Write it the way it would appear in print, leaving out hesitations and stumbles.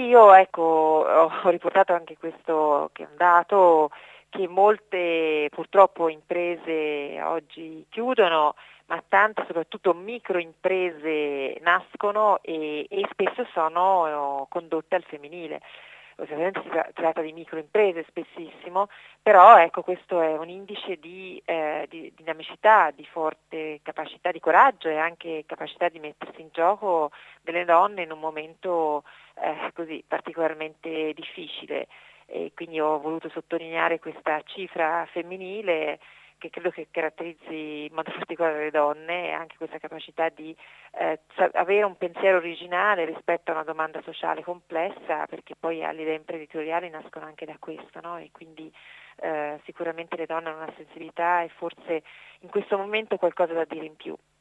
io ecco, ho riportato anche questo che è un dato, che molte purtroppo imprese oggi chiudono, ma tante soprattutto microimprese nascono e spesso sono condotte al femminile. Ovviamente si tratta di microimprese spessissimo, però ecco, questo è un indice di dinamicità, di forte capacità di coraggio e anche capacità di mettersi in gioco delle donne in un momento così particolarmente difficile. E quindi ho voluto sottolineare questa cifra femminile che credo che caratterizzi in modo particolare le donne, e anche questa capacità di avere un pensiero originale rispetto a una domanda sociale complessa, perché poi le idee imprenditoriali nascono anche da questo, no? E quindi sicuramente le donne hanno una sensibilità e forse in questo momento qualcosa da dire in più.